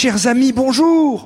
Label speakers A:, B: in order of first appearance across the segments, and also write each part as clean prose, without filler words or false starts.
A: Chers amis, bonjour!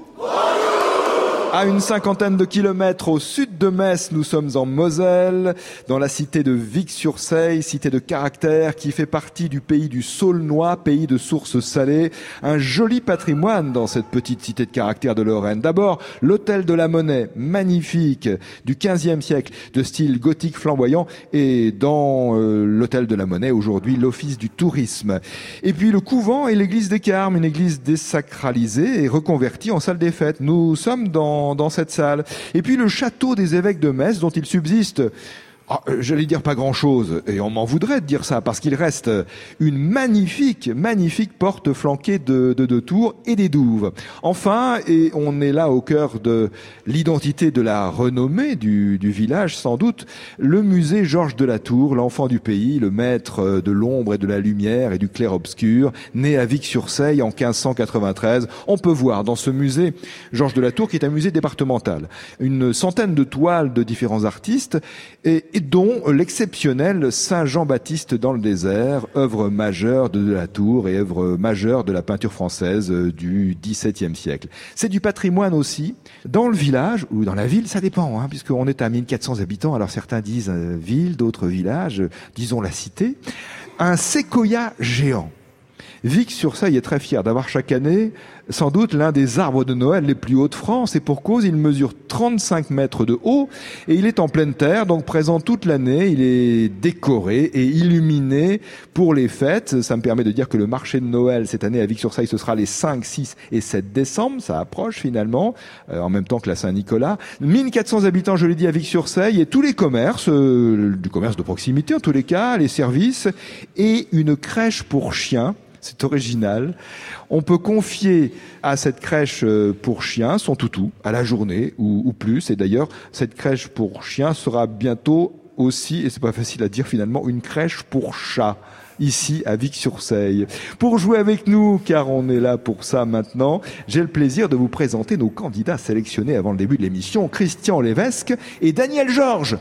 A: À une cinquantaine de kilomètres au sud de Metz, nous sommes en Moselle, dans la cité de Vic-sur-Seille, cité de caractère qui fait partie du pays du Saulnois, pays de sources salées. Un joli patrimoine dans cette petite cité de caractère de Lorraine. D'abord, l'hôtel de la Monnaie, magnifique, du XVe siècle, de style gothique flamboyant. Et dans l'hôtel de la Monnaie, aujourd'hui, l'office du tourisme. Et puis le couvent et l'église des Carmes, une église désacralisée et reconvertie en salle des fêtes. Nous sommes dans cette salle. Et puis le château des évêques de Metz, dont il subsiste, j'allais dire pas grand-chose, et on m'en voudrait de dire ça, parce qu'il reste une magnifique porte flanquée de 2 tours et des douves. Enfin, et on est là au cœur de l'identité de la renommée du village, sans doute, le musée Georges de la Tour, l'enfant du pays, le maître de l'ombre et de la lumière et du clair-obscur, né à Vic-sur-Seille en 1593. On peut voir dans ce musée Georges de la Tour, qui est un musée départemental, une centaine de toiles de différents artistes, et dont l'exceptionnel Saint Jean-Baptiste dans le désert, œuvre majeure de la Tour et œuvre majeure de la peinture française du XVIIe siècle. C'est du patrimoine aussi. Dans le village, ou dans la ville, ça dépend, puisqu'on est à 1400 habitants, alors certains disent ville, d'autres village, disons la cité, un séquoia géant. Vic-sur-Seille est très fier d'avoir chaque année sans doute l'un des arbres de Noël les plus hauts de France, et pour cause, il mesure 35 mètres de haut et il est en pleine terre, donc présent toute l'année. Il est décoré et illuminé pour les fêtes. Ça me permet de dire que le marché de Noël cette année à Vic-sur-Seille, ce sera les 5, 6 et 7 décembre. Ça approche finalement, en même temps que la Saint-Nicolas. 1400 habitants, je l'ai dit, à Vic-sur-Seille, et tous les commerces, du commerce de proximité en tous les cas, les services, et une crèche pour chiens. C'est original. On peut confier à cette crèche pour chiens son toutou à la journée ou plus. Et d'ailleurs, cette crèche pour chiens sera bientôt aussi, et c'est pas facile à dire finalement, une crèche pour chats ici à Vic-sur-Seille. Pour jouer avec nous, car on est là pour ça maintenant, j'ai le plaisir de vous présenter nos candidats sélectionnés avant le début de l'émission, Christian Lévesque et Daniel Georges.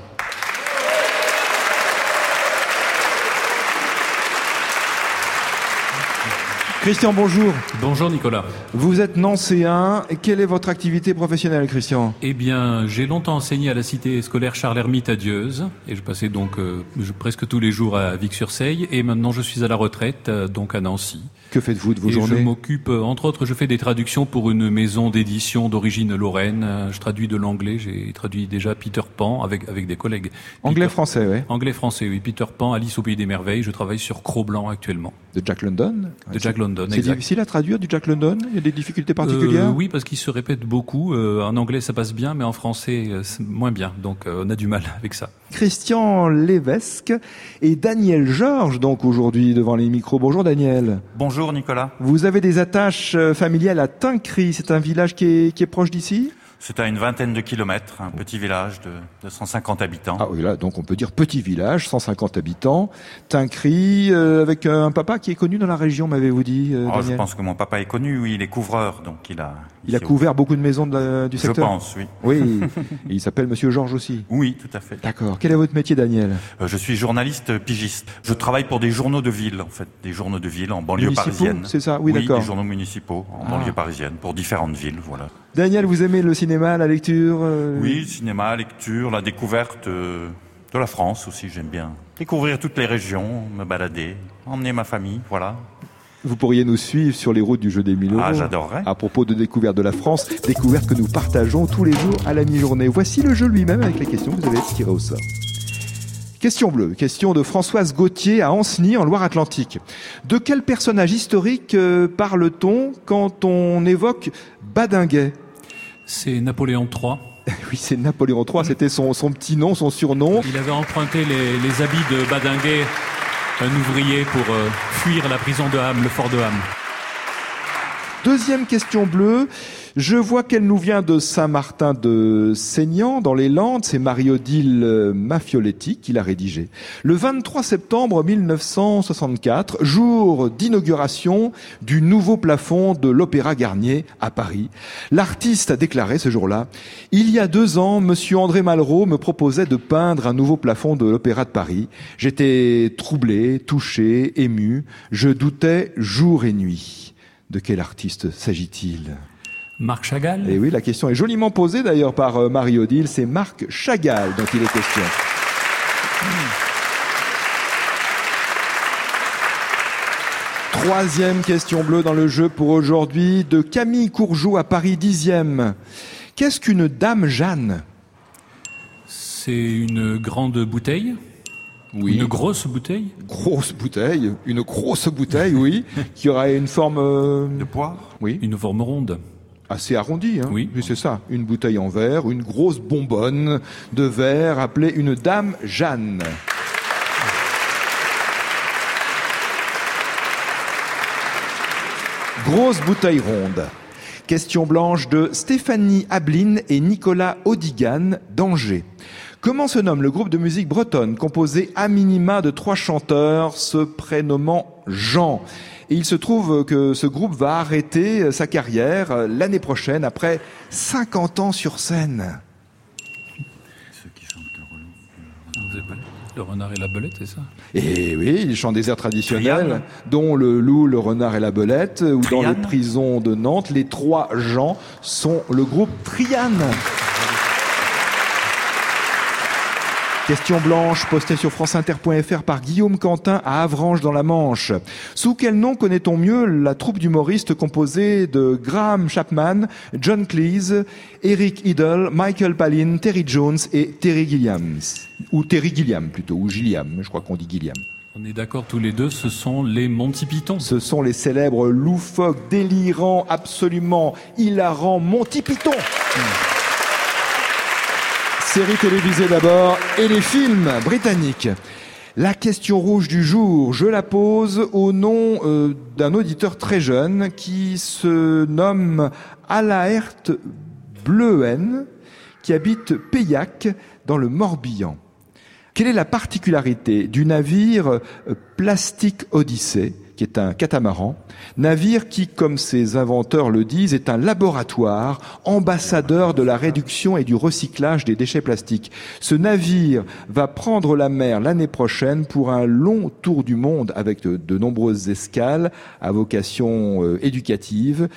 A: Christian, bonjour.
B: Bonjour Nicolas.
A: Vous êtes nancéen. Quelle est votre activité professionnelle, Christian ?
B: Eh bien, j'ai longtemps enseigné à la cité scolaire Charles-Hermite à Dieuze, et je passais donc presque tous les jours à Vic-sur-Seille, et maintenant je suis à la retraite, donc à Nancy.
A: Que faites-vous de vos journées ?
B: Je m'occupe, entre autres, je fais des traductions pour une maison d'édition d'origine lorraine. Je traduis de l'anglais, j'ai traduit déjà Peter Pan avec des collègues.
A: Anglais-français, oui.
B: Anglais-français, oui. Peter Pan, Alice au Pays des Merveilles. Je travaille sur Cro-Blanc actuellement.
A: De Jack London ?
B: De Jack London,
A: c'est
B: exact.
A: Difficile à traduire du Jack London ? Il y a des difficultés particulières ?
B: Oui, parce qu'il se répète beaucoup. En anglais, ça passe bien, mais en français, c'est moins bien. Donc, on a du mal avec ça.
A: Christian Lévesque et Daniel Georges, donc aujourd'hui devant les micros. Bonjour Daniel.
C: Bonjour Nicolas.
A: Vous avez des attaches familiales à Tincry. C'est un village qui est proche d'ici ?
C: C'est à une vingtaine de kilomètres, un petit village de 150 habitants.
A: Ah oui, là, donc on peut dire petit village, 150 habitants. Tincry, avec un papa qui est connu dans la région, m'avez-vous dit, Daniel ?
C: Je pense que mon papa est connu, oui, il est couvreur, donc il a
A: couvert beaucoup de maisons du secteur ?
C: Je pense, oui.
A: Oui, et il s'appelle Monsieur Georges aussi ?
C: Oui, tout à fait.
A: D'accord. Quel est votre métier, Daniel ?
C: Je suis journaliste pigiste. Je travaille pour des journaux de ville, en fait, des journaux de ville en banlieue parisienne.
A: C'est ça ? Oui, d'accord.
C: Des journaux municipaux en banlieue parisienne, pour différentes villes, voilà.
A: Daniel, vous aimez le cinéma, la lecture ?
C: Oui, cinéma, lecture, la découverte de la France aussi, j'aime bien. Découvrir toutes les régions, me balader, emmener ma famille, voilà.
A: Vous pourriez nous suivre sur les routes du jeu des Mille euros.
C: Ah, j'adorerais.
A: À propos de découverte de la France, découverte que nous partageons tous les jours à la mi-journée. Voici le jeu lui-même avec les questions que vous avez tirées au sort. Question bleue, question de Françoise Gauthier à Ancenis en Loire-Atlantique. De quel personnage historique parle-t-on quand on évoque Badinguet ?
B: C'est Napoléon III.
A: Oui, c'est Napoléon III, c'était son petit nom, son surnom.
B: Il avait emprunté les habits de Badinguet, un ouvrier, pour fuir la prison de Ham, le fort de Ham.
A: Deuxième question bleue. Je vois qu'elle nous vient de Saint-Martin de Seignan, dans les Landes. C'est Marie-Odile Maffioletti qui l'a rédigée. Le 23 septembre 1964, jour d'inauguration du nouveau plafond de l'Opéra Garnier à Paris, l'artiste a déclaré ce jour-là: « Il y a 2 ans, monsieur André Malraux me proposait de peindre un nouveau plafond de l'Opéra de Paris. J'étais troublé, touché, ému. Je doutais jour et nuit. » De quel artiste s'agit-il ?
B: Marc Chagall.
A: Et oui, la question est joliment posée d'ailleurs par Marie-Odile. C'est Marc Chagall dont il est question. Troisième question bleue dans le jeu pour aujourd'hui, de Camille Courjoux à Paris 10e. Qu'est-ce qu'une dame Jeanne ?
B: C'est une grande bouteille.
A: Oui.
B: Une grosse bouteille.
A: Une grosse bouteille, oui, qui aurait une forme...
C: De poire ?
A: Oui.
B: Une forme ronde.
A: Assez arrondie, hein.
B: Oui.
A: C'est ça, une bouteille en verre, une grosse bonbonne de verre appelée une dame Jeanne. Grosse bouteille ronde. Question blanche de Stéphanie Abline et Nicolas Audigan d'Angers. Comment se nomme le groupe de musique bretonne composé à minima de 3 chanteurs se prénommant Jean ? Et il se trouve que ce groupe va arrêter sa carrière l'année prochaine après 50 ans sur scène.
C: Ceux qui chantent
B: Le renard et la belette, c'est ça ?
A: Et oui, ils chantent des airs traditionnels,
C: Triane.
A: dont le loup, le renard et la belette, ou dans les
C: Triane.
A: prisons de Nantes, les 3 Jean sont le groupe Triane. Question blanche postée sur franceinter.fr par Guillaume Quentin à Avranches dans la Manche. Sous quel nom connaît-on mieux la troupe d'humoristes composée de Graham Chapman, John Cleese, Eric Idle, Michael Palin, Terry Jones et Terry Gilliam, ou Gilliam, je crois qu'on dit Gilliam.
B: On est d'accord tous les deux, ce sont les Monty Python.
A: Ce sont les célèbres loufoques, délirants, absolument hilarants Monty Python. Séries télévisées d'abord et les films britanniques. La question rouge du jour, je la pose au nom d'un auditeur très jeune qui se nomme Alaert Bleuen, qui habite Peillac dans le Morbihan. Quelle est la particularité du navire Plastic Odyssey, qui est un catamaran, navire qui, comme ses inventeurs le disent, est un laboratoire ambassadeur de la réduction et du recyclage des déchets plastiques. Ce navire va prendre la mer l'année prochaine pour un long tour du monde avec de nombreuses escales à vocation éducative.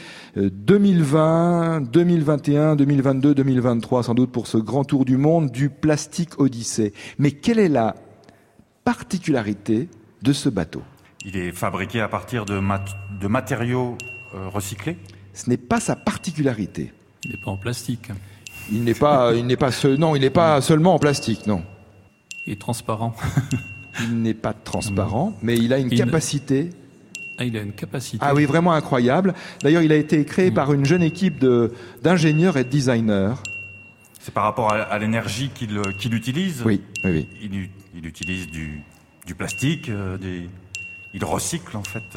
A: 2020, 2021, 2022, 2023, sans doute pour ce grand tour du monde du Plastic Odyssey. Mais quelle est la particularité de ce bateau ?
C: Il est fabriqué à partir de matériaux recyclés.
A: Ce n'est pas sa particularité.
B: Il n'est pas en plastique.
A: Il n'est pas seulement en plastique, non.
B: Il est transparent.
A: Il n'est pas transparent, mais il a une capacité.
B: Ah, il a une capacité.
A: Ah oui, vraiment incroyable. D'ailleurs, il a été créé par une jeune équipe d'ingénieurs et de designers.
C: C'est par rapport à l'énergie qu'il utilise.
A: Oui.
C: Il utilise du plastique, il recycle en fait.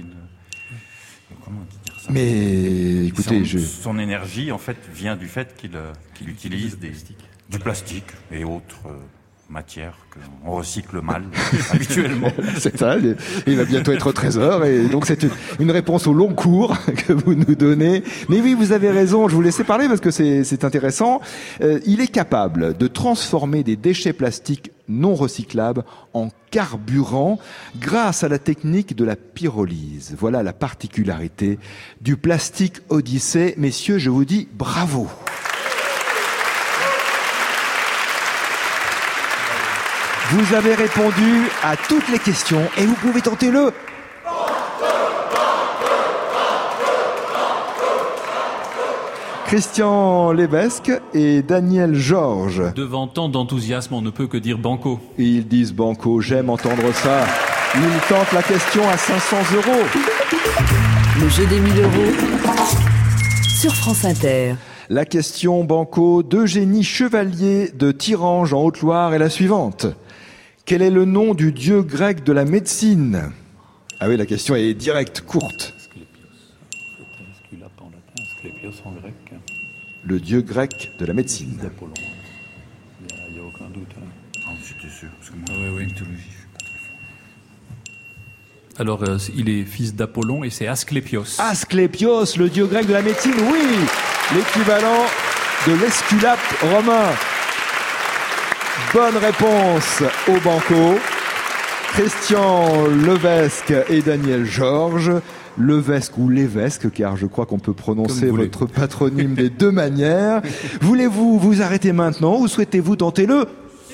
C: Comment dire ça ?
A: Mais écoutez,
C: son énergie en fait vient du fait qu'il utilise du plastique et autres matières qu'on recycle mal habituellement.
A: C'est ça. Il va bientôt être trésor et donc c'est une réponse au long cours que vous nous donnez. Mais oui, vous avez raison. Je vous laisse parler parce que c'est intéressant. Il est capable de transformer des déchets plastiques non recyclables en carburant grâce à la technique de la pyrolyse. Voilà la particularité du Plastic Odyssey. Messieurs, je vous dis bravo. Vous avez répondu à toutes les questions et vous pouvez tenter le... Christian Lévesque et Daniel Georges.
B: Devant tant d'enthousiasme, on ne peut que dire banco.
A: Ils disent banco, j'aime entendre ça. Ils tentent la question à 500 €.
D: Le jeu des 1000 € sur France Inter.
A: La question banco d'Eugénie Chevalier de Thirange en Haute-Loire est la suivante. Quel est le nom du dieu grec de la médecine ? Ah oui, la question est directe, courte.
B: Asclépios en latin, Asclépios en grec.
A: Le dieu grec de la médecine.
B: D'Apollon. Il n'y a aucun doute.
C: Ah, j'étais sûr, parce que moi,
B: Oui.
C: mythologie, je suis pas très fort.
B: Alors, il est fils d'Apollon et c'est Asclépios.
A: Asclépios, le dieu grec de la médecine, oui, l'équivalent de l'Esculape romain. Bonne réponse au banco. Christian Levesque et Daniel Georges. Levesque ou Lévesque, car je crois qu'on peut prononcer votre patronyme des deux manières. Voulez-vous vous arrêter maintenant ou souhaitez-vous tenter le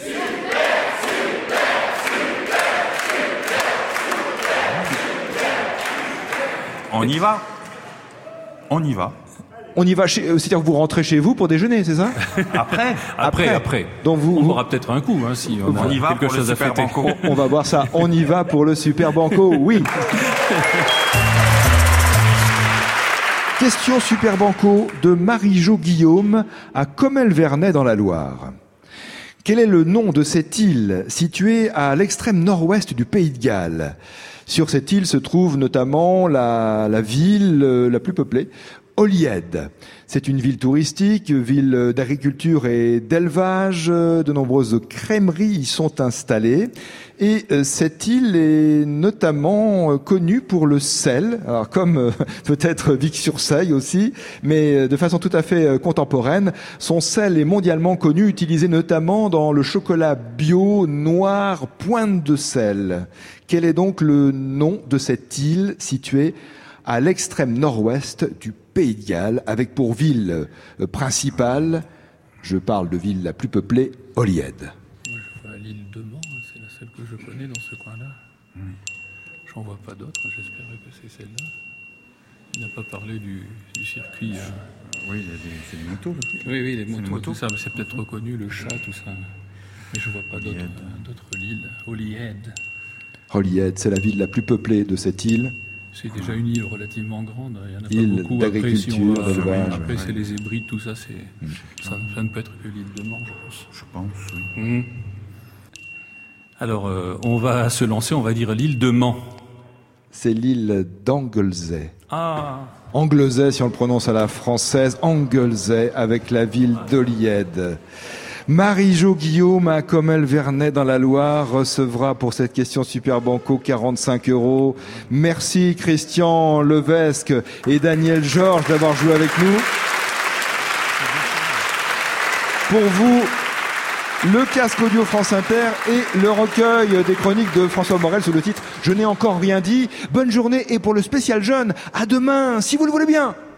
C: On y va. On y va.
A: On y va, c'est-à-dire que vous rentrez chez vous pour déjeuner, c'est ça?
B: Après.
A: Donc
B: on aura peut-être un coup, hein, si on
C: y
B: a
C: va
B: quelque
C: pour
B: chose
C: le
B: à
C: Super
B: fêter.
C: Banco.
A: On va voir ça. On y va pour le Super Banco, oui. Question Super Banco de Marie-Jo Guillaume à Comelles-Vernay dans la Loire. Quel est le nom de cette île située à l'extrême nord-ouest du Pays de Galles? Sur cette île se trouve notamment la ville la plus peuplée, Holyhead. C'est une ville touristique, ville d'agriculture et d'élevage. De nombreuses crèmeries y sont installées. Et cette île est notamment connue pour le sel, alors comme peut-être Vic-sur-Seille aussi, mais de façon tout à fait contemporaine. Son sel est mondialement connu, utilisé notamment dans le chocolat bio noir Pointe de Sel. Quel est donc le nom de cette île située à l'extrême nord-ouest du Pays de Galles, avec pour ville principale, je parle de ville la plus peuplée, Holyhead.
B: Moi, je vois l'île de Mans, c'est la seule que je connais dans ce coin-là. J'en vois pas d'autres, j'espérais que c'est celle-là. Il n'a pas parlé du circuit.
C: Oui, c'est des motos.
B: Oui, les motos, tout ça, c'est peut-être reconnu, le chat, tout ça. Mais je vois pas d'autres îles. Holyhead.
A: Holyhead, c'est la ville la plus peuplée de cette île.
B: C'est déjà une île relativement grande, il y en a
A: île
B: pas beaucoup.
A: d'agriculture, d'élevage.
B: Après, c'est les Hébrides, tout ça, ça ne peut être que l'île de Mans, je pense.
C: Je pense, oui.
B: Alors, on va se lancer, on va dire l'île de Mans.
A: C'est l'île d'Anglesey.
B: Ah.
A: Anglesey, si on le prononce à la française, Anglesey, avec la ville d'Holyhead. Marie-Jo Guillaume à Comelles-Vernay dans la Loire recevra pour cette question Super Banco 45 €. Merci Christian Levesque et Daniel Georges d'avoir joué avec nous. Pour vous, le casque audio France Inter et le recueil des chroniques de François Morel sous le titre « Je n'ai encore rien dit ». Bonne journée et pour le spécial jeune, à demain, si vous le voulez bien.